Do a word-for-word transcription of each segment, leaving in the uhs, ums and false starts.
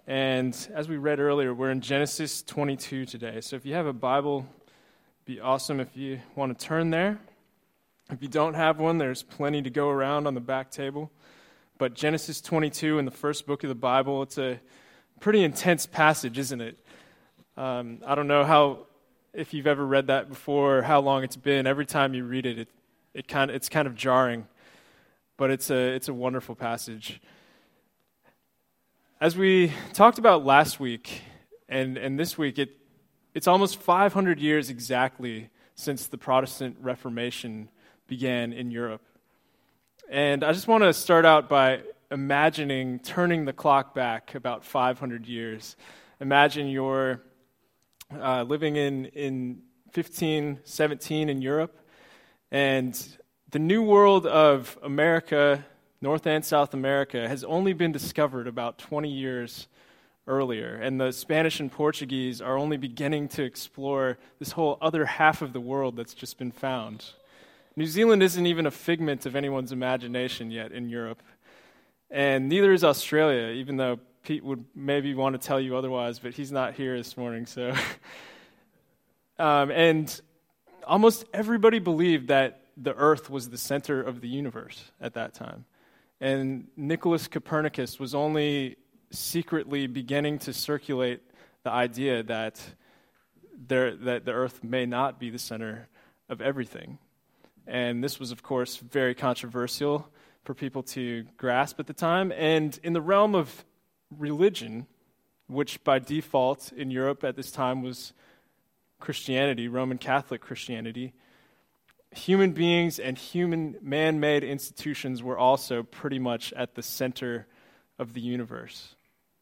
And as we read earlier, we're in Genesis twenty-two today. So if you have a Bible, it'd be awesome if you want to turn there. If you don't have one, there's plenty to go around on the back table. But Genesis twenty-two in the first book of the Bible, it's a pretty intense passage, isn't it? Um, I don't know how, if you've ever read that before, or how long it's been. Every time you read it, it, it kind of, it's kind of jarring. But it's a it's a wonderful passage. As we talked about last week and, and this week, it it's almost five hundred years exactly since the Protestant Reformation began in Europe. And I just want to start out by imagining turning the clock back about five hundred years. Imagine you're uh, living in, in fifteen seventeen in Europe, and the new world of America, North and South America, has only been discovered about twenty years earlier, and the Spanish and Portuguese are only beginning to explore this whole other half of the world that's just been found. New Zealand isn't even a figment of anyone's imagination yet in Europe, and neither is Australia, even though Pete would maybe want to tell you otherwise, but he's not here this morning, so... um, and almost everybody believed that the Earth was the center of the universe at that time. And Nicholas Copernicus was only secretly beginning to circulate the idea that there, that the Earth may not be the center of everything. And this was, of course, very controversial for people to grasp at the time. And in the realm of religion, which by default in Europe at this time was Christianity, Roman Catholic Christianity, human beings and human man-made institutions were also pretty much at the center of the universe.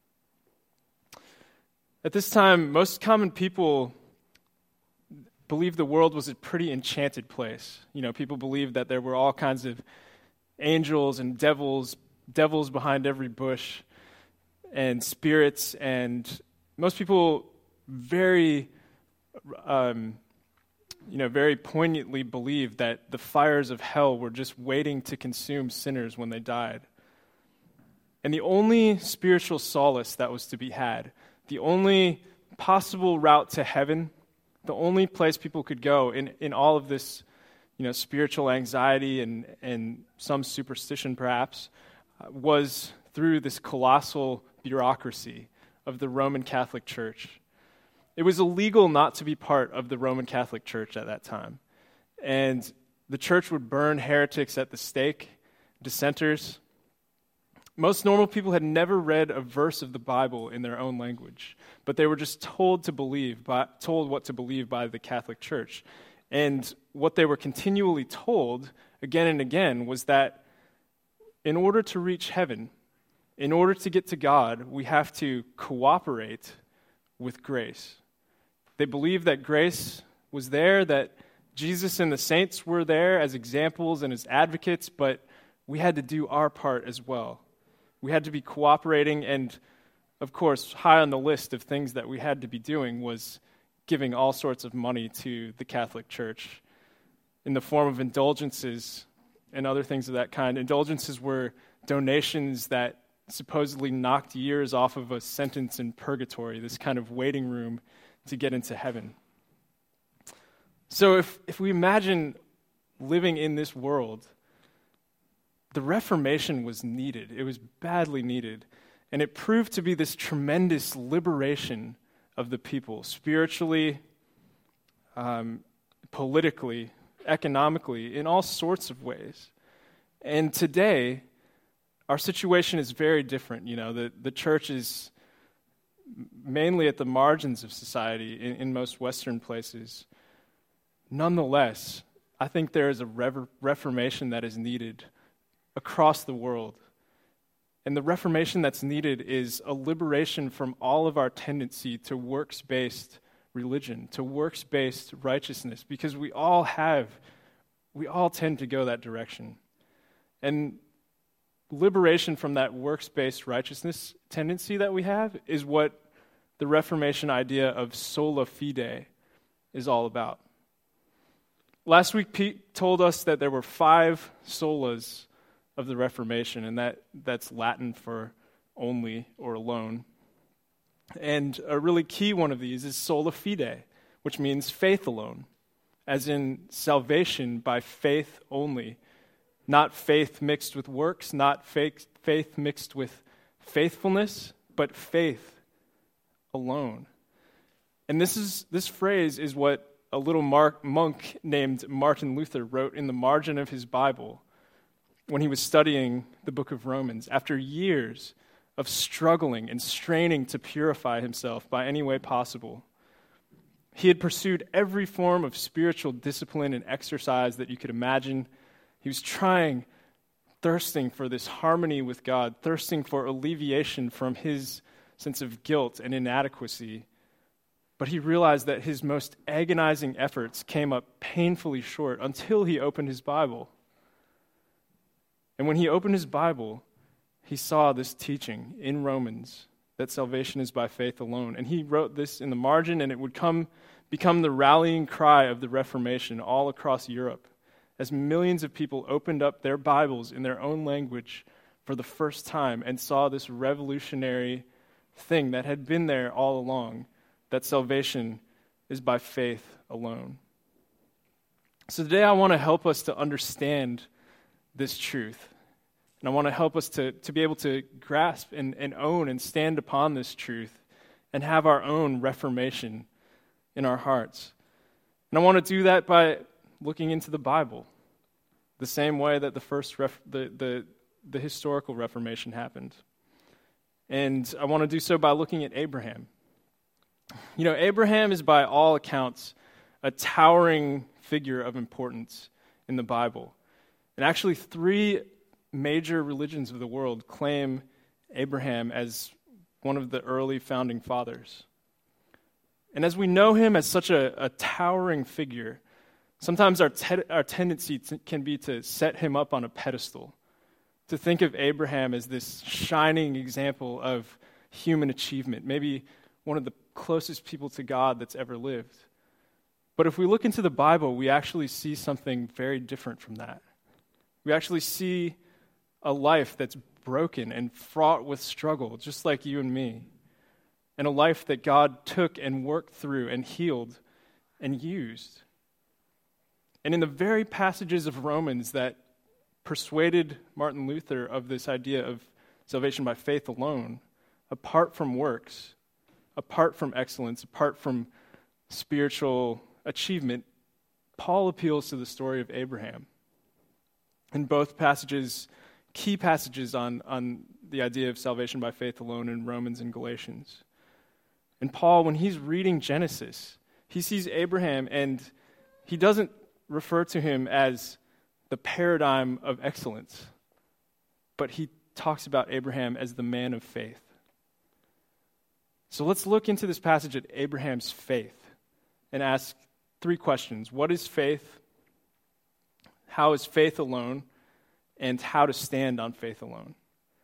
At this time, most common people believed the world was a pretty enchanted place. You know, people believed that there were all kinds of angels and devils, devils behind every bush, and spirits, and most people very... Um, you know, very poignantly believed that the fires of hell were just waiting to consume sinners when they died. And the only spiritual solace that was to be had, the only possible route to heaven, the only place people could go in, in all of this, you know, spiritual anxiety and, and some superstition perhaps, uh, was through this colossal bureaucracy of the Roman Catholic Church. It was illegal not to be part of the Roman Catholic Church at that time. And the church would burn heretics at the stake, dissenters. Most normal people had never read a verse of the Bible in their own language, but they were just told to believe, by, told what to believe by the Catholic Church. And what they were continually told again and again was that in order to reach heaven, in order to get to God, we have to cooperate with grace. They believed that grace was there, that Jesus and the saints were there as examples and as advocates, but we had to do our part as well. We had to be cooperating, and of course, high on the list of things that we had to be doing was giving all sorts of money to the Catholic Church in the form of indulgences and other things of that kind. Indulgences were donations that supposedly knocked years off of a sentence in purgatory, this kind of waiting room to get into heaven. So if, if we imagine living in this world, the Reformation was needed. It was badly needed. And it proved to be this tremendous liberation of the people, spiritually, um, politically, economically, in all sorts of ways. And today, our situation is very different. You know, the, the church is mainly at the margins of society in, in most Western places. Nonetheless, I think there is a rever- reformation that is needed across the world. And the reformation that's needed is a liberation from all of our tendency to works-based religion, to works-based righteousness, because we all have, we all tend to go that direction. And liberation from that works-based righteousness tendency that we have is what the Reformation idea of sola fide is all about. Last week, Pete told us that there were five solas of the Reformation, and that, that's Latin for only or alone. And a really key one of these is sola fide, which means faith alone, as in salvation by faith only, not faith mixed with works, not faith, faith mixed with faithfulness, but faith alone. And this is this phrase is what a little Mark, monk named Martin Luther wrote in the margin of his Bible when he was studying the book of Romans. After years of struggling and straining to purify himself by any way possible, he had pursued every form of spiritual discipline and exercise that you could imagine. He was trying, thirsting for this harmony with God, thirsting for alleviation from his sense of guilt and inadequacy. But he realized that his most agonizing efforts came up painfully short until he opened his Bible. And when he opened his Bible, he saw this teaching in Romans that salvation is by faith alone. And he wrote this in the margin, and it would come become the rallying cry of the Reformation all across Europe, as millions of people opened up their Bibles in their own language for the first time and saw this revolutionary thing that had been there all along, that salvation is by faith alone. So today I want to help us to understand this truth. And I want to help us to, to be able to grasp and, and own and stand upon this truth and have our own reformation in our hearts. And I want to do that by looking into the Bible, the same way that the first ref, the, the the historical Reformation happened. And I want to do so by looking at Abraham. You know, Abraham is by all accounts a towering figure of importance in the Bible. And actually three major religions of the world claim Abraham as one of the early founding fathers. And as we know him as such a, a towering figure, sometimes our, te- our tendency t- can be to set him up on a pedestal, to think of Abraham as this shining example of human achievement, maybe one of the closest people to God that's ever lived. But if we look into the Bible, we actually see something very different from that. We actually see a life that's broken and fraught with struggle, just like you and me, and a life that God took and worked through and healed and used. And in the very passages of Romans that persuaded Martin Luther of this idea of salvation by faith alone, apart from works, apart from excellence, apart from spiritual achievement, Paul appeals to the story of Abraham. In both passages, key passages on, on the idea of salvation by faith alone in Romans and Galatians. And Paul, when he's reading Genesis, he sees Abraham and he doesn't refer to him as the paradigm of excellence, but he talks about Abraham as the man of faith. So let's look into this passage at Abraham's faith and ask three questions. What is faith? How is faith alone? And how to stand on faith alone.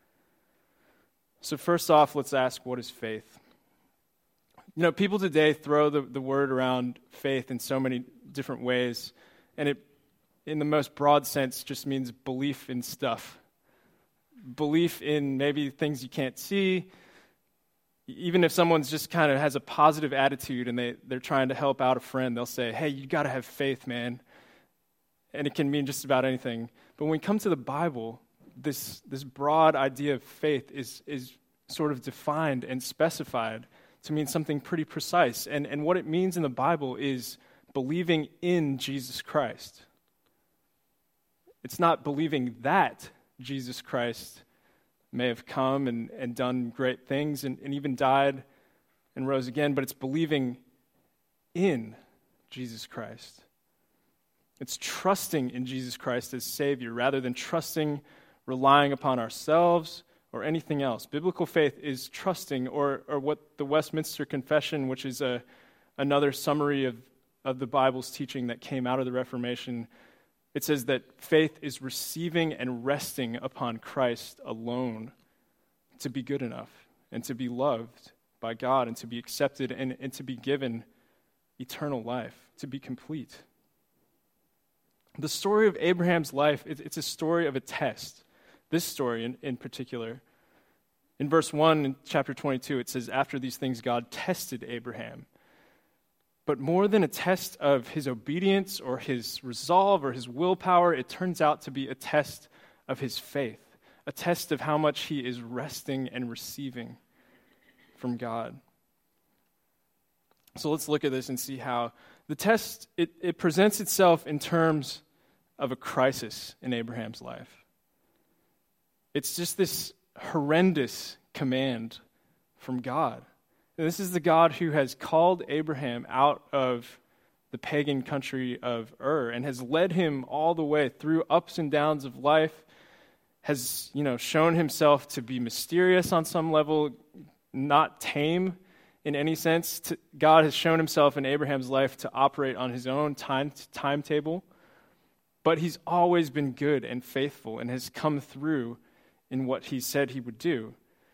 So first off, let's ask, what is faith? You know, people today throw the, the word around faith in so many different ways, and it, in the most broad sense, just means belief in stuff. Belief in maybe things you can't see. Even if someone's just kind of has a positive attitude and they, they're trying to help out a friend, they'll say, hey, you got to have faith, man. And it can mean just about anything. But when we come to the Bible, this this broad idea of faith is is sort of defined and specified to mean something pretty precise. And, and what it means in the Bible is believing in Jesus Christ. It's not believing that Jesus Christ may have come and, and done great things and, and even died and rose again, but it's believing in Jesus Christ. It's trusting in Jesus Christ as Savior rather than trusting, relying upon ourselves or anything else. Biblical faith is trusting, or or what the Westminster Confession, which is a another summary of, of the Bible's teaching that came out of the Reformation, it says that faith is receiving and resting upon Christ alone to be good enough and to be loved by God and to be accepted and, and to be given eternal life, to be complete. The story of Abraham's life, it's a story of a test. This story in, in particular. In verse one in chapter twenty-two, it says, after these things, God tested Abraham. But more than a test of his obedience or his resolve or his willpower, it turns out to be a test of his faith, a test of how much he is resting and receiving from God. So let's look at this and see how the test, it, it presents itself in terms of a crisis in Abraham's life. It's just this horrendous command from God. And this is the God who has called Abraham out of the pagan country of Ur and has led him all the way through ups and downs of life, has, you know, shown himself to be mysterious on some level, not tame in any sense. To, God has shown himself in Abraham's life to operate on his own time timetable, but he's always been good and faithful and has come through in what he said he would do.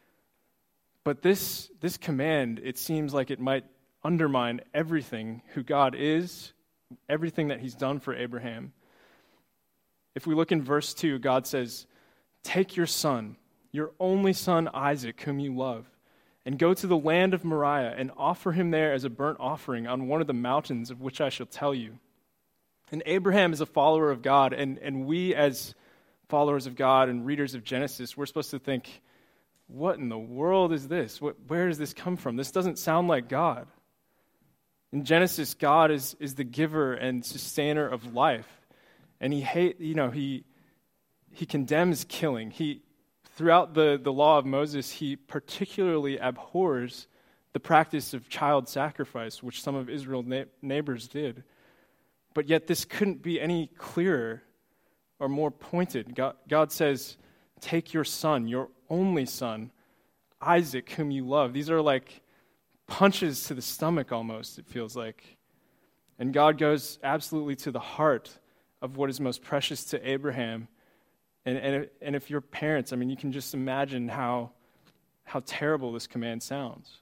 But this this command, it seems like it might undermine everything who God is, everything that he's done for Abraham. If we look in verse two, God says, take your son, your only son Isaac, whom you love, and go to the land of Moriah and offer him there as a burnt offering on one of the mountains of which I shall tell you. And Abraham is a follower of God, and, and we as followers of God and readers of Genesis, we're supposed to think, what in the world is this? What, where does this come from? This doesn't sound like God. In Genesis, God is, is the giver and sustainer of life. And he hate, you know, he he condemns killing. He throughout the, the law of Moses, he particularly abhors the practice of child sacrifice, which some of Israel's na- neighbors did. But yet this couldn't be any clearer or more pointed. God, God says, take your son, your only son, Isaac, whom you love. These are like punches to the stomach almost, it feels like. And God goes absolutely to the heart of what is most precious to Abraham. And, and, and if you're parents, I mean, you can just imagine how, how terrible this command sounds.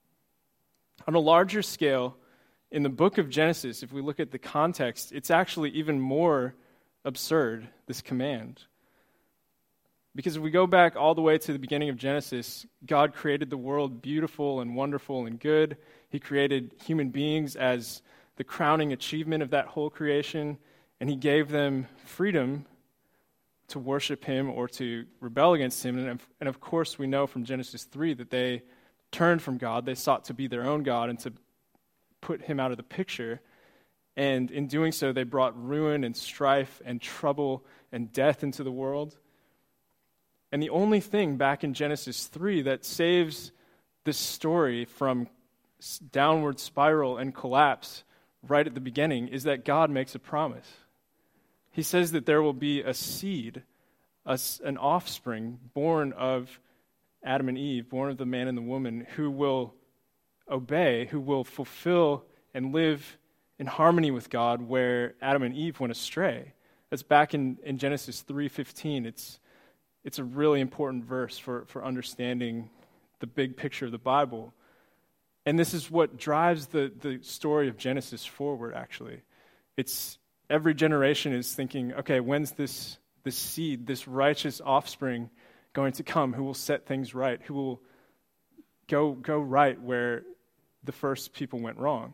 On a larger scale, in the book of Genesis, if we look at the context, it's actually even more absurd, this command. Because if we go back all the way to the beginning of Genesis, God created the world beautiful and wonderful and good. He created human beings as the crowning achievement of that whole creation, and he gave them freedom to worship him or to rebel against him. And of, and of course, we know from Genesis three that they turned from God. They sought to be their own God and to put him out of the picture. And in doing so, they brought ruin and strife and trouble and death into the world. And the only thing back in Genesis three that saves this story from downward spiral and collapse right at the beginning is that God makes a promise. He says that there will be a seed, a, an offspring born of Adam and Eve, born of the man and the woman, who will obey, who will fulfill and live in harmony with God where Adam and Eve went astray. That's back in, in Genesis three fifteen. It's It's a really important verse for, for understanding the big picture of the Bible. And this is what drives the, the story of Genesis forward, actually. It's every generation is thinking, okay, when's this, this seed, this righteous offspring going to come who will set things right, who will go, go right where the first people went wrong.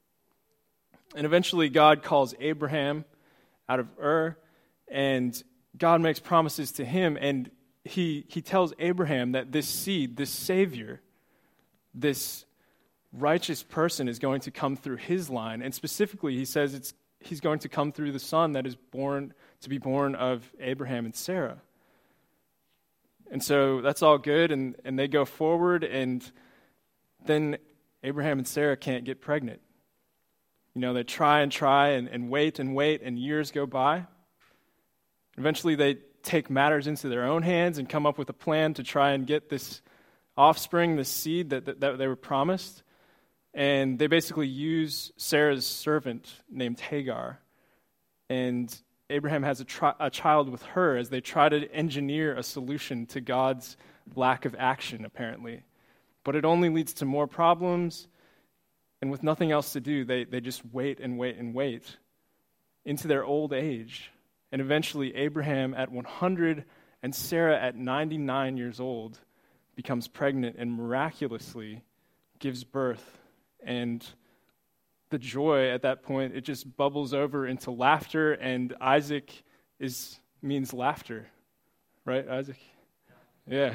And eventually God calls Abraham out of Ur, and God makes promises to him, and he he tells Abraham that this seed, this Savior, this righteous person is going to come through his line. And specifically, he says it's he's going to come through the son that is born to be born of Abraham and Sarah. And so that's all good, and, and they go forward, and then Abraham and Sarah can't get pregnant. You know, they try and try and, and wait and wait, and years go by. Eventually, they take matters into their own hands and come up with a plan to try and get this offspring, this seed that, that, that they were promised. And they basically use Sarah's servant named Hagar. And Abraham has a, tri- a child with her as they try to engineer a solution to God's lack of action, apparently. But it only leads to more problems. And with nothing else to do, they, they just wait and wait and wait into their old age. And eventually, Abraham at one hundred and Sarah at ninety-nine years old becomes pregnant and miraculously gives birth. And the joy at that point, it just bubbles over into laughter, and Isaac is means laughter. Right, Isaac? Yeah.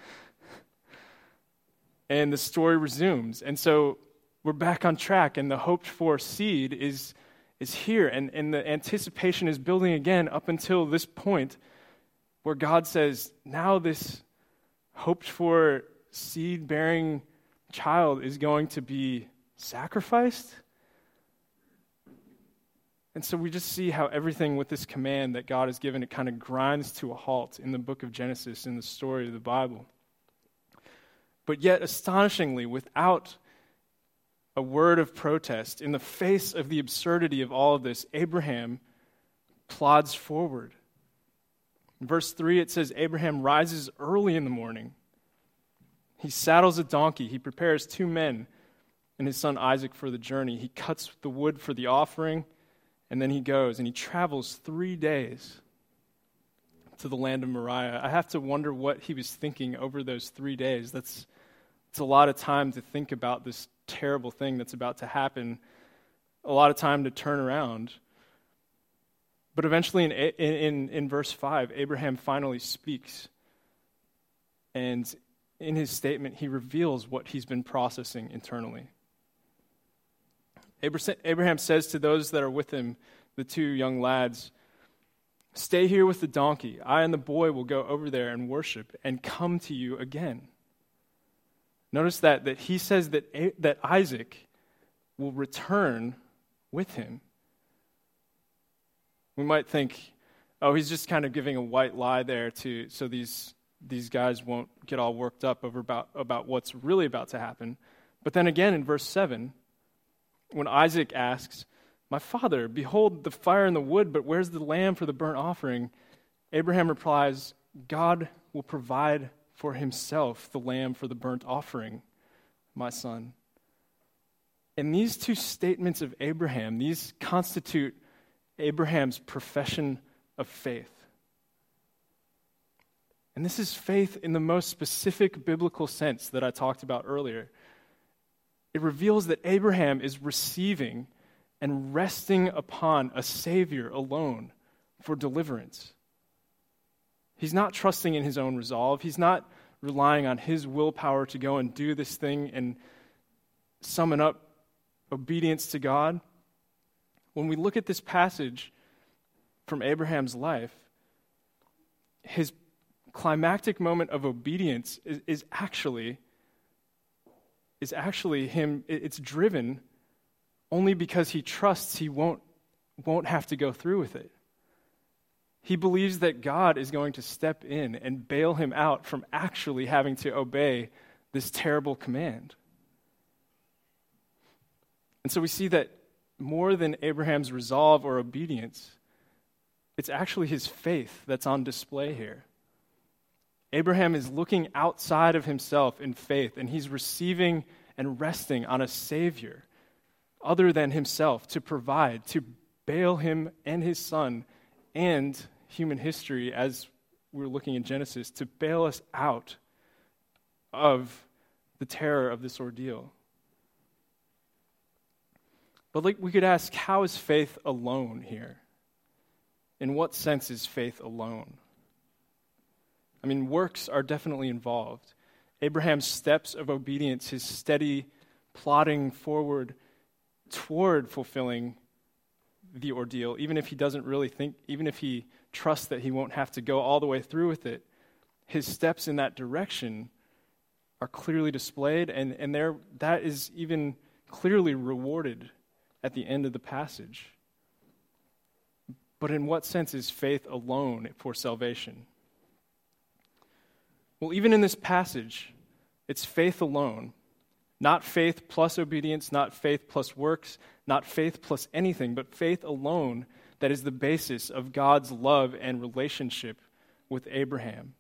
And the story resumes. And so we're back on track, and the hoped-for seed is, is here, and, and the anticipation is building again up until this point where God says, now this hoped-for seed-bearing child is going to be sacrificed. And so we just see how everything with this command that God has given, it kind of grinds to a halt in the book of Genesis, in the story of the Bible. But yet, astonishingly, without a word of protest, in the face of the absurdity of all of this, Abraham plods forward. In verse three, it says, Abraham rises early in the morning. He saddles a donkey. He prepares two men and his son Isaac for the journey. He cuts the wood for the offering, and then he goes, and he travels three days to the land of Moriah. I have to wonder what he was thinking over those three days. That's it's a lot of time to think about this terrible thing that's about to happen, a lot of time to turn around. But eventually in, in, in verse five, Abraham finally speaks. And in his statement, he reveals what he's been processing internally. Abraham says to those that are with him, the two young lads, stay here with the donkey. I and the boy will go over there and worship and come to you again. Notice that, that he says that, that Isaac will return with him. We might think, oh, he's just kind of giving a white lie there to so these these guys won't get all worked up over about, about what's really about to happen. But then again in verse seven, when Isaac asks, my father, behold the fire and the wood, but where's the lamb for the burnt offering? Abraham replies, God will provide for himself the lamb for the burnt offering, my son. And these two statements of Abraham, these constitute Abraham's profession of faith. And this is faith in the most specific biblical sense that I talked about earlier. It reveals that Abraham is receiving and resting upon a Savior alone for deliverance. He's not trusting in his own resolve. He's not relying on his willpower to go and do this thing and summon up obedience to God. When we look at this passage from Abraham's life, his climactic moment of obedience is, is actually is actually him, it's driven only because he trusts he won't won't have to go through with it. He believes that God is going to step in and bail him out from actually having to obey this terrible command. And so we see that more than Abraham's resolve or obedience, it's actually his faith that's on display here. Abraham is looking outside of himself in faith, and he's receiving and resting on a Savior other than himself to provide, to bail him and his son and human history, as we're looking in Genesis, to bail us out of the terror of this ordeal. But like we could ask, how is faith alone here? In what sense is faith alone? I mean, works are definitely involved. Abraham's steps of obedience, his steady plodding forward toward fulfilling the ordeal, even if he doesn't really think, even if he trusts that he won't have to go all the way through with it, his steps in that direction are clearly displayed, and, and there that is even clearly rewarded at the end of the passage. But in what sense is faith alone for salvation? Well, even in this passage, it's faith alone. Not faith plus obedience, not faith plus works, not faith plus anything, but faith alone that is the basis of God's love and relationship with Abraham.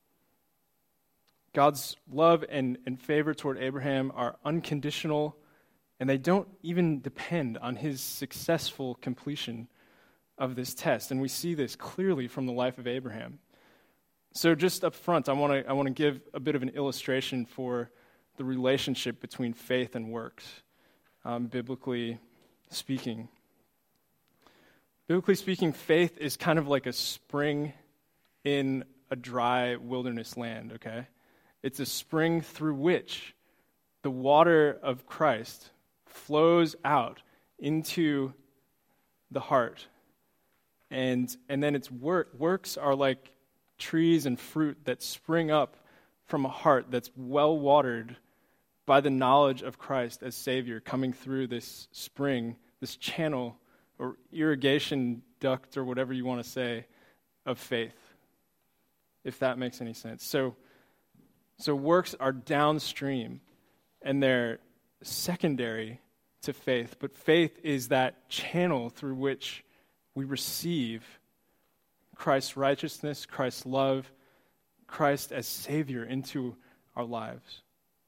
God's love and, and favor toward Abraham are unconditional, and they don't even depend on his successful completion of this test. And we see this clearly from the life of Abraham. So just up front, I want to I want to give a bit of an illustration for the relationship between faith and works, um, biblically speaking. Biblically speaking, faith is kind of like a spring in a dry wilderness land, okay? It's a spring through which the water of Christ flows out into the heart. And and then its work, works are like trees and fruit that spring up from a heart that's well watered by the knowledge of Christ as Savior, coming through this spring, this channel or irrigation duct or whatever you want to say of faith, if that makes any sense. So, so works are downstream and they're secondary to faith, but faith is that channel through which we receive Christ's righteousness, Christ's love, Christ as Savior into our lives.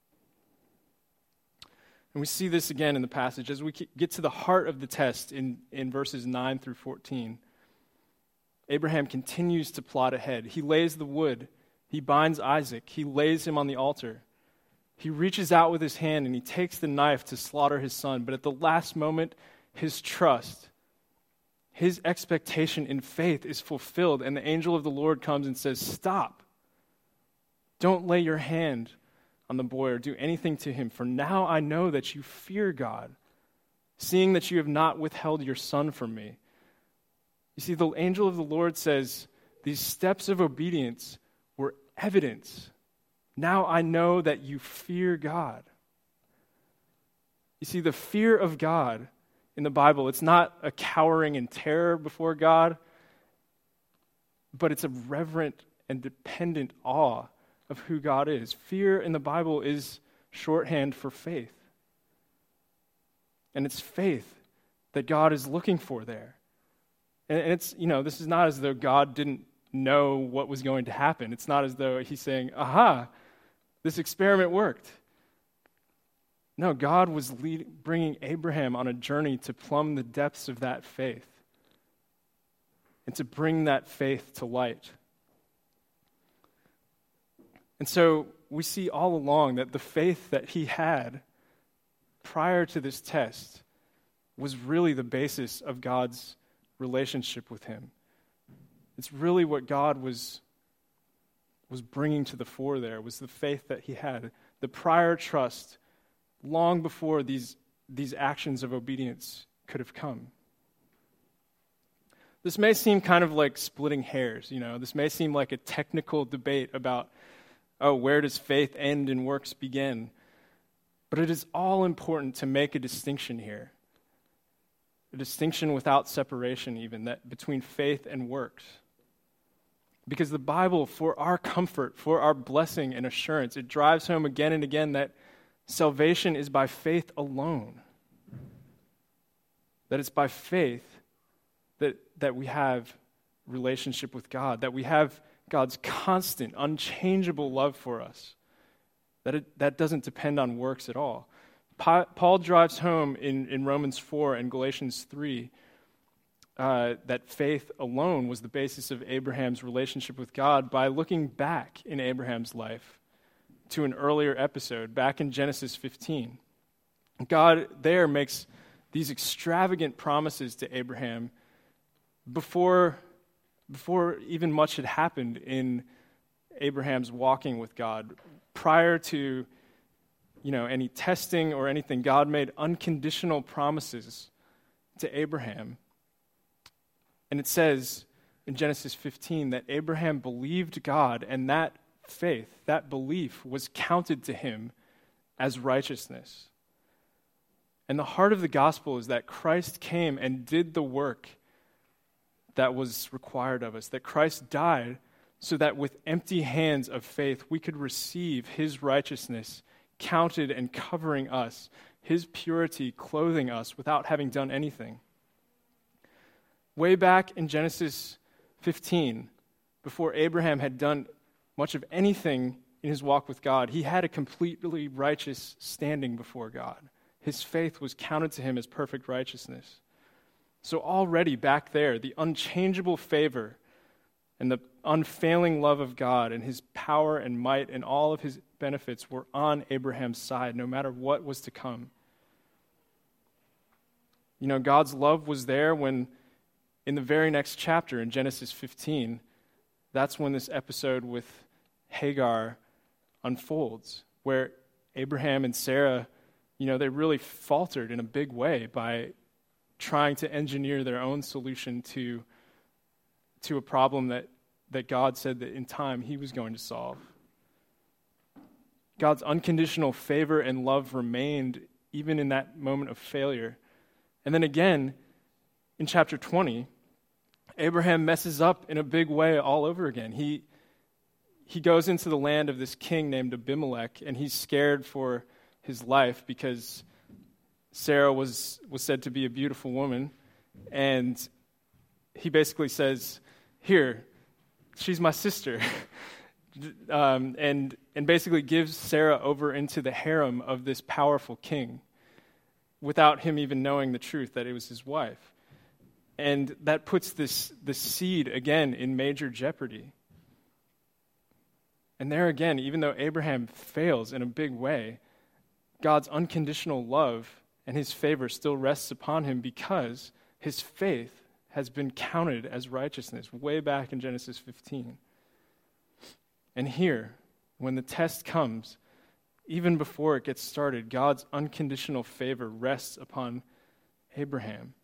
And we see this again in the passage as we get to the heart of the test in, in verses nine through fourteen. Abraham continues to plot ahead. He lays the wood. He binds Isaac. He lays him on the altar. He reaches out with his hand and he takes the knife to slaughter his son. But at the last moment, his trust, his expectation in faith is fulfilled. And the angel of the Lord comes and says, "Stop. Don't lay your hand on the boy or do anything to him. For now I know that you fear God, seeing that you have not withheld your son from me." You see, the angel of the Lord says these steps of obedience were evidence. Now I know that you fear God. You see, the fear of God in the Bible, it's not a cowering in terror before God, but it's a reverent and dependent awe of who God is. Fear in the Bible is shorthand for faith. And it's faith that God is looking for there. And it's, you know, this is not as though God didn't know what was going to happen. It's not as though he's saying, aha, this experiment worked. No, God was lead, bringing Abraham on a journey to plumb the depths of that faith and to bring that faith to light. And so we see all along that the faith that he had prior to this test was really the basis of God's relationship with him. It's really what God was, was bringing to the fore there, was the faith that he had, the prior trust long before these, these actions of obedience could have come. This may seem kind of like splitting hairs, you know. This may seem like a technical debate about, oh, where does faith end and works begin? But it is all important to make a distinction here. A distinction without separation even, that between faith and works. Because the Bible, for our comfort, for our blessing and assurance, it drives home again and again that salvation is by faith alone. That it's by faith that, that we have relationship with God, that we have God's constant, unchangeable love for us, that it, that doesn't depend on works at all. Pa- Paul drives home in, in Romans four and Galatians three uh, that faith alone was the basis of Abraham's relationship with God by looking back in Abraham's life to an earlier episode, back in Genesis fifteen. God there makes these extravagant promises to Abraham before, before even much had happened in Abraham's walking with God. Prior to, you know, any testing or anything, God made unconditional promises to Abraham. And it says in Genesis fifteen that Abraham believed God, and that faith, that belief, was counted to him as righteousness. And the heart of the gospel is that Christ came and did the work that was required of us, that Christ died so that with empty hands of faith we could receive his righteousness counted and covering us, his purity clothing us without having done anything. Way back in Genesis fifteen, before Abraham had done much of anything in his walk with God, he had a completely righteous standing before God. His faith was counted to him as perfect righteousness. So already back there, the unchangeable favor and the unfailing love of God and his power and might and all of his benefits were on Abraham's side, no matter what was to come. You know, God's love was there when, in the very next chapter, in Genesis fifteen, that's when this episode with Hagar unfolds, where Abraham and Sarah, you know, they really faltered in a big way by trying to engineer their own solution to, to a problem that, that God said that in time he was going to solve. God's unconditional favor and love remained even in that moment of failure. And then again, in chapter twenty, Abraham messes up in a big way all over again. He he goes into the land of this king named Abimelech, and he's scared for his life because Sarah was, was said to be a beautiful woman. And he basically says, here, she's my sister. um, and, and basically gives Sarah over into the harem of this powerful king without him even knowing the truth that it was his wife. And that puts this, this seed, again, in major jeopardy. And there again, even though Abraham fails in a big way, God's unconditional love and his favor still rests upon him because his faith has been counted as righteousness way back in Genesis fifteen. And here, when the test comes, even before it gets started, God's unconditional favor rests upon Abraham.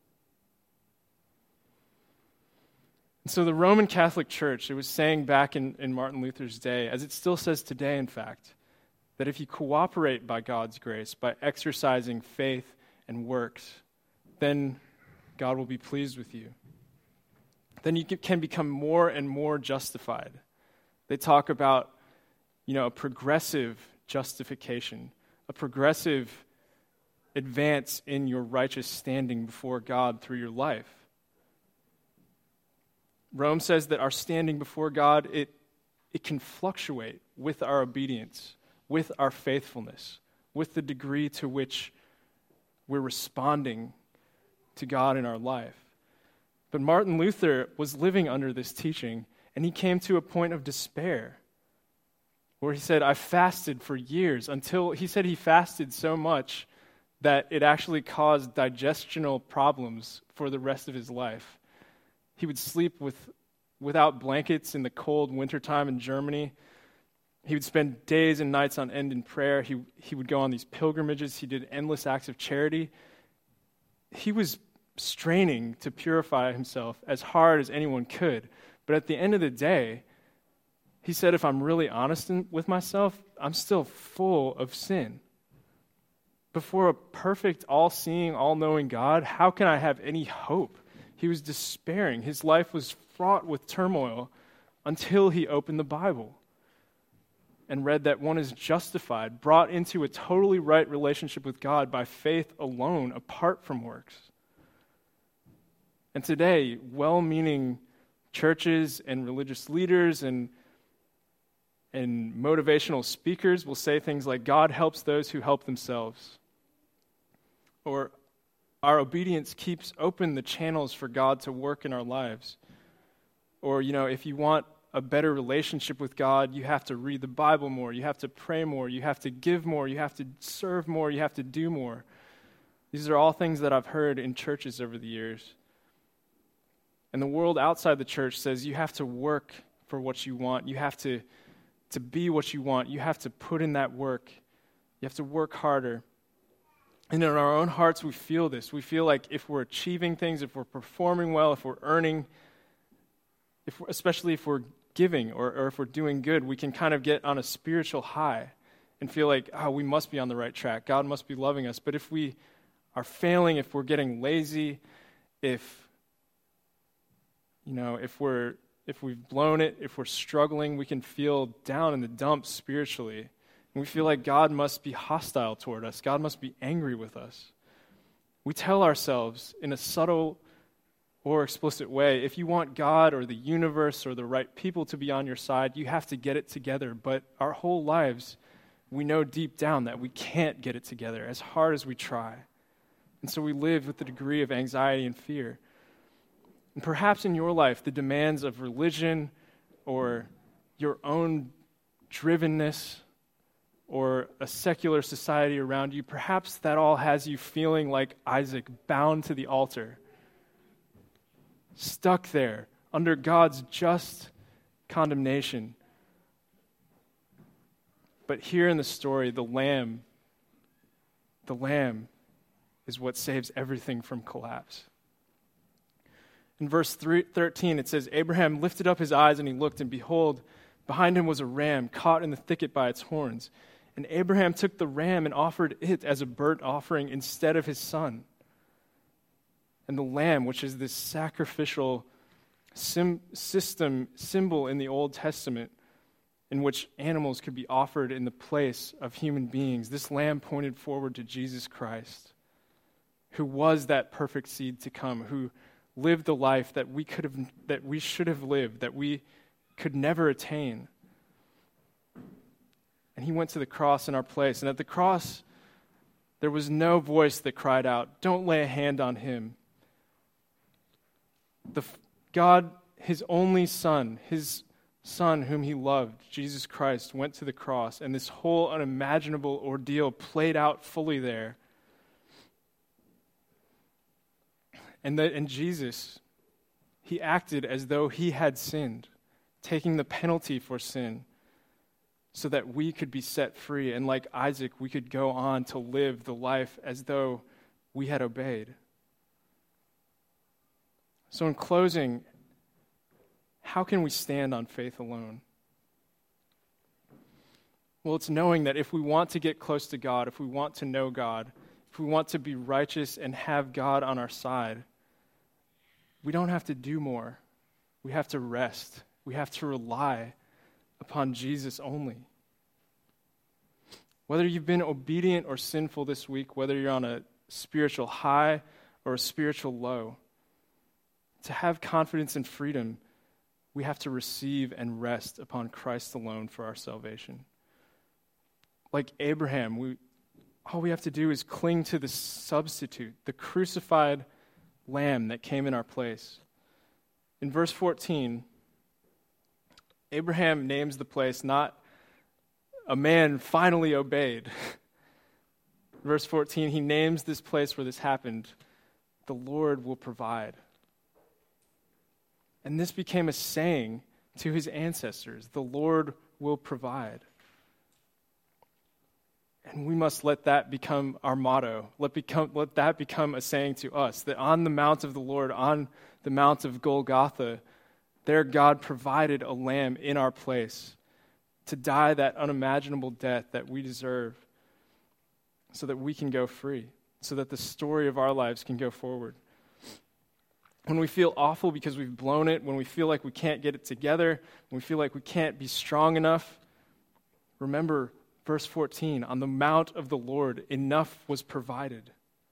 And so the Roman Catholic Church, it was saying back in, in Martin Luther's day, as it still says today, in fact, that if you cooperate by God's grace, by exercising faith and works, then God will be pleased with you. Then you can become more and more justified. They talk about, you know, a progressive justification, a progressive advance in your righteous standing before God through your life. Rome says that our standing before God, it, it can fluctuate with our obedience, with our faithfulness, with the degree to which we're responding to God in our life. But Martin Luther was living under this teaching, and he came to a point of despair where he said, I fasted for years until, he said he fasted so much that it actually caused digestional problems for the rest of his life. He would sleep with, without blankets in the cold wintertime in Germany. He would spend days and nights on end in prayer. He, he would go on these pilgrimages. He did endless acts of charity. He was straining to purify himself as hard as anyone could. But at the end of the day, he said, if I'm really honest in, with myself, I'm still full of sin. Before a perfect, all-seeing, all-knowing God, how can I have any hope? He was despairing. His life was fraught with turmoil until he opened the Bible and read that one is justified, brought into a totally right relationship with God by faith alone, apart from works. And today, well-meaning churches and religious leaders and, and motivational speakers will say things like, God helps those who help themselves. Or, our obedience keeps open the channels for God to work in our lives. Or, you know, if you want a better relationship with God, you have to read the Bible more, you have to pray more, you have to give more, you have to serve more, you have to do more. These are all things that I've heard in churches over the years. And the world outside the church says you have to work for what you want, you have to, to be what you want, you have to put in that work, you have to work harder. And in our own hearts, we feel this. We feel like if we're achieving things, if we're performing well, if we're earning, if we're, especially if we're giving or, or if we're doing good, we can kind of get on a spiritual high and feel like, oh, we must be on the right track. God must be loving us. But if we are failing, if we're getting lazy, if, you know, if we're if we've blown it, if we're struggling, we can feel down in the dumps spiritually. And we feel like God must be hostile toward us. God must be angry with us. We tell ourselves in a subtle or explicit way, if you want God or the universe or the right people to be on your side, you have to get it together. But our whole lives, we know deep down that we can't get it together as hard as we try. And so we live with a degree of anxiety and fear. And perhaps in your life, the demands of religion or your own drivenness or a secular society around you, perhaps that all has you feeling like Isaac, bound to the altar, stuck there under God's just condemnation. But here in the story, the lamb, the lamb is what saves everything from collapse. In verse thirteen, it says, Abraham lifted up his eyes and he looked, and behold, behind him was a ram caught in the thicket by its horns. And Abraham took the ram and offered it as a burnt offering instead of his son. And the lamb, which is this sacrificial sim- system, symbol in the Old Testament, in which animals could be offered in the place of human beings, this lamb pointed forward to Jesus Christ, who was that perfect seed to come, who lived the life that we could have, that we should have lived, that we could never attain. And he went to the cross in our place. And at the cross, there was no voice that cried out, "Don't lay a hand on him." The God, his only son, his son whom he loved, Jesus Christ, went to the cross, and this whole unimaginable ordeal played out fully there. And that in Jesus, he acted as though he had sinned, taking the penalty for sin, so that we could be set free. And like Isaac, we could go on to live the life as though we had obeyed. So in closing, how can we stand on faith alone? Well, it's knowing that if we want to get close to God, if we want to know God, if we want to be righteous and have God on our side, we don't have to do more. We have to rest. We have to rely upon Jesus only. Whether you've been obedient or sinful this week, whether you're on a spiritual high or a spiritual low, to have confidence and freedom, we have to receive and rest upon Christ alone for our salvation. Like Abraham, we, all we have to do is cling to the substitute, the crucified lamb that came in our place. In verse fourteen, Abraham names the place not a man finally obeyed. Verse fourteen, he names this place where this happened, the Lord will provide. And this became a saying to his ancestors, the Lord will provide. And we must let that become our motto. Let, become, let that become a saying to us, that on the mount of the Lord, on the mount of Golgotha, there God provided a lamb in our place to die that unimaginable death that we deserve so that we can go free, so that the story of our lives can go forward. When we feel awful because we've blown it, when we feel like we can't get it together, when we feel like we can't be strong enough, remember verse fourteen, on the mount of the Lord, enough was provided.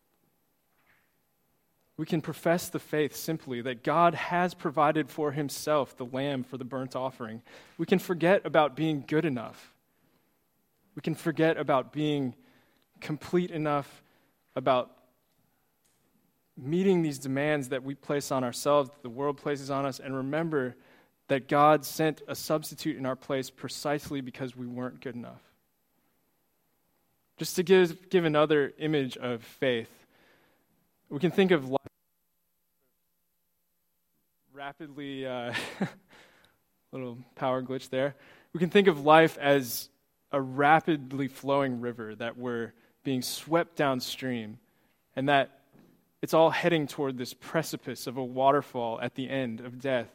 We can profess the faith simply that God has provided for himself the lamb for the burnt offering. We can forget about being good enough. We can forget about being complete enough, about meeting these demands that we place on ourselves, that the world places on us, and remember that God sent a substitute in our place precisely because we weren't good enough. Just to give, give another image of faith, we can think of life rapidly, uh, little power glitch there. We can think of life as a rapidly flowing river that we're being swept downstream, and that it's all heading toward this precipice of a waterfall at the end of death.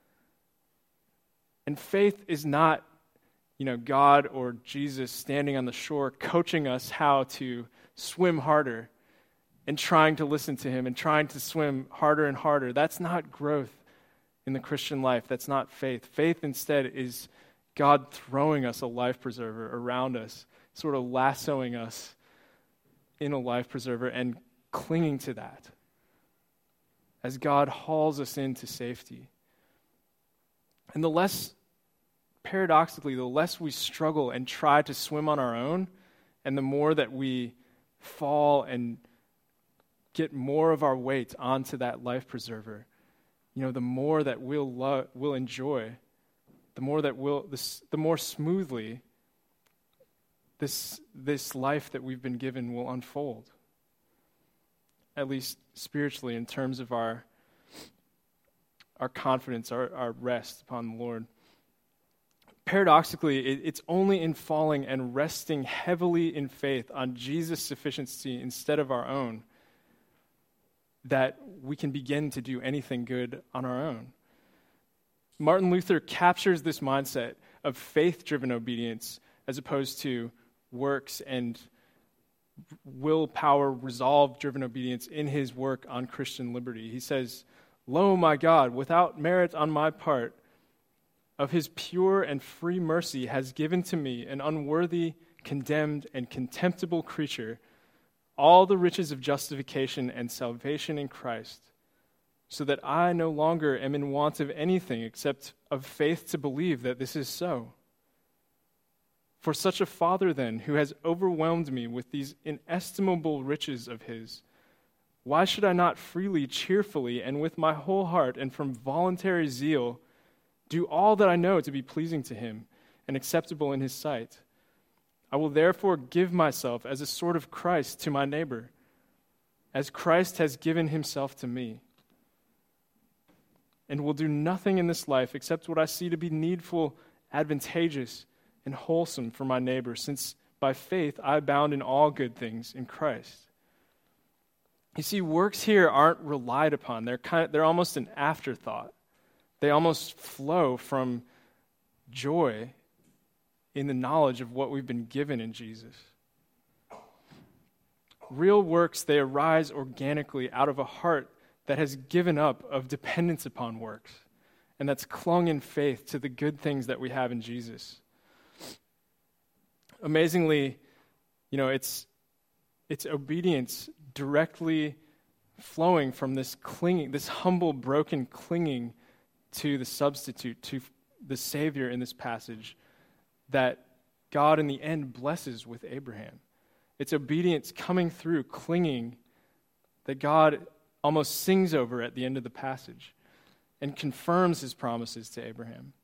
And faith is not, you know, God or Jesus standing on the shore coaching us how to swim harder and trying to listen to him and trying to swim harder and harder. That's not growth in the Christian life. That's not faith. Faith instead is God throwing us a life preserver around us, sort of lassoing us in a life preserver and clinging to that as God hauls us into safety. And the less, paradoxically, the less we struggle and try to swim on our own, and the more that we fall and get more of our weight onto that life preserver, you know, the more that we'll lo- we'll enjoy the more that will this, the more smoothly this this life that we've been given will unfold. At least spiritually, in terms of our our confidence, our, our rest upon the Lord. Paradoxically, it, it's only in falling and resting heavily in faith on Jesus' sufficiency instead of our own that we can begin to do anything good on our own. Martin Luther captures this mindset of faith-driven obedience as opposed to works and willpower, resolve-driven obedience in his work on Christian liberty. He says, "Lo, my God, without merit on my part, of his pure and free mercy has given to me, an unworthy, condemned, and contemptible creature, all the riches of justification and salvation in Christ, so that I no longer am in want of anything except of faith to believe that this is so. For such a Father, then, who has overwhelmed me with these inestimable riches of his, why should I not freely, cheerfully, and with my whole heart and from voluntary zeal do all that I know to be pleasing to him and acceptable in his sight? I will therefore give myself as a sort of Christ to my neighbor, as Christ has given himself to me, and will do nothing in this life except what I see to be needful, advantageous, and wholesome for my neighbor, since by faith I abound in all good things in Christ." You see, works here aren't relied upon. They're kind of, they're almost an afterthought. They almost flow from joy in the knowledge of what we've been given in Jesus. Real works, they arise organically out of a heart that has given up of dependence upon works and that's clung in faith to the good things that we have in Jesus. Amazingly, you know, it's it's obedience directly flowing from this clinging, this humble, broken clinging to the substitute, to the Savior in this passage, that God in the end blesses with Abraham. It's obedience coming through, clinging, that God almost sings over at the end of the passage and confirms his promises to Abraham.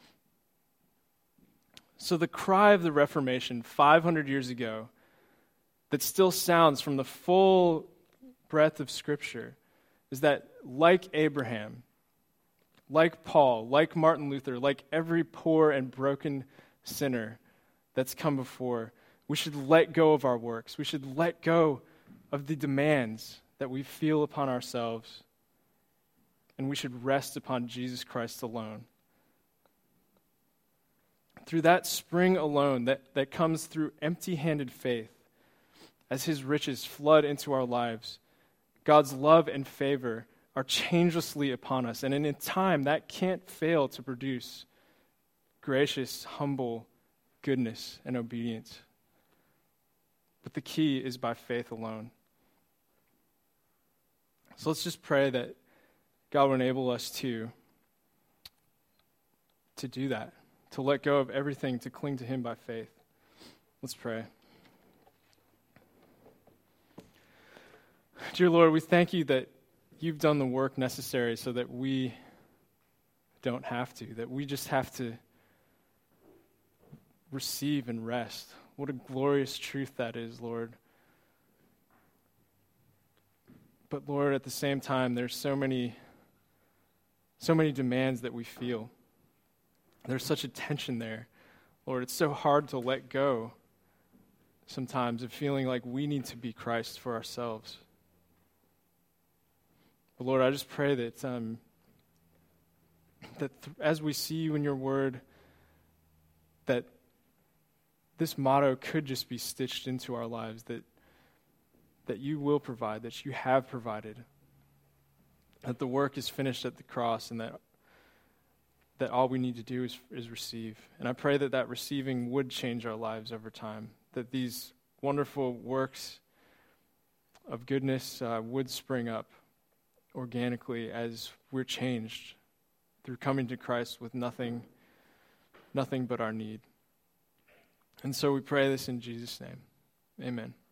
So the cry of the Reformation five hundred years ago that still sounds from the full breadth of Scripture is that, like Abraham, like Paul, like Martin Luther, like every poor and broken sinner that's come before, we should let go of our works. We should let go of the demands that we feel upon ourselves, and we should rest upon Jesus Christ alone. Through that spring alone that, that comes through empty-handed faith, as his riches flood into our lives, God's love and favor are changelessly upon us. And in a time, that can't fail to produce gracious, humble goodness and obedience. But the key is by faith alone. So let's just pray that God will enable us to, to do that, to let go of everything, to cling to him by faith. Let's pray. Dear Lord, we thank you that you've done the work necessary so that we don't have to, that we just have to receive and rest. What a glorious truth that is, Lord. But Lord, at the same time, there's so many, so many demands that we feel. There's such a tension there. Lord, it's so hard to let go sometimes of feeling like we need to be Christ for ourselves. But Lord, I just pray that um, that th- as we see you in your word, that this motto could just be stitched into our lives, that that you will provide, that you have provided, that the work is finished at the cross, and that that all we need to do is, is receive. And I pray that that receiving would change our lives over time, that these wonderful works of goodness uh, would spring up organically as we're changed through coming to Christ with nothing, nothing but our need. And so we pray this in Jesus' name. Amen.